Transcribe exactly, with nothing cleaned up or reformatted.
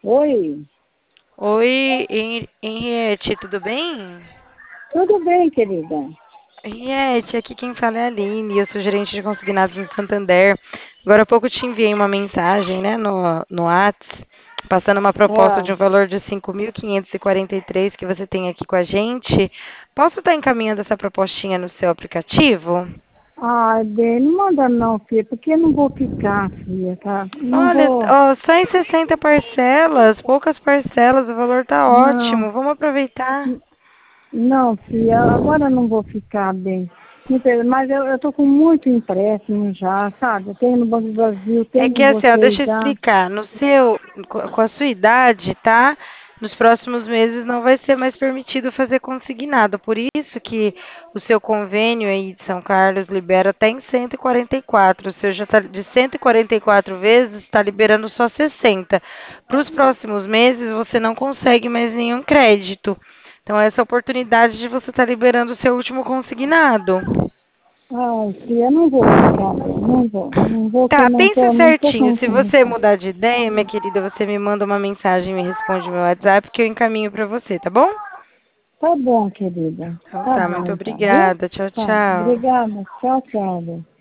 Oi, Oi, Hen- Henriette, tudo bem? tudo bem, querida? Henriette, aqui quem fala é a Aline, eu sou gerente de consignados no Santander. Agora há pouco te enviei uma mensagem, né, no, no Whats, passando uma proposta de Ah, um valor de cinco mil quinhentos e quarenta e três que você tem aqui com a gente. Posso estar encaminhando essa propostinha no seu aplicativo? ai, bem, não manda não, filha, porque eu não vou ficar, filha, tá? Não Olha, vou, ó, só em sessenta parcelas, poucas parcelas, o valor tá não, ótimo. Vamos aproveitar. não, filha, agora eu não vou ficar bem. Entendeu? Mas eu, eu tô com muito empréstimo já, sabe? Eu tenho no Banco do Brasil, É tenho que com assim, ó, vocês deixa eu já. explicar. No seu, co- com a sua idade, tá? Nos próximos meses não vai ser mais permitido fazer consignado. Por isso que o seu convênio aí de São Carlos libera até em cento e quarenta e quatro. O seu já tá de cento e quarenta e quatro vezes, está liberando só sessenta. Para os próximos meses, você não consegue mais nenhum crédito. Então, essa é a oportunidade de você estar liberando o seu último consignado. Ai, filha, eu não vou ficar bem, não vou, não vou que eu Tá, não pense tô, não tô certinho. com Se você condição. mudar de ideia, minha querida, você me manda uma mensagem, me responde no meu WhatsApp que eu encaminho pra você, tá bom? Tá bom, querida. Então Tá tá, bom muito então, viu? obrigada. Tchau, Tá, tchau. obrigada. Tchau, tchau.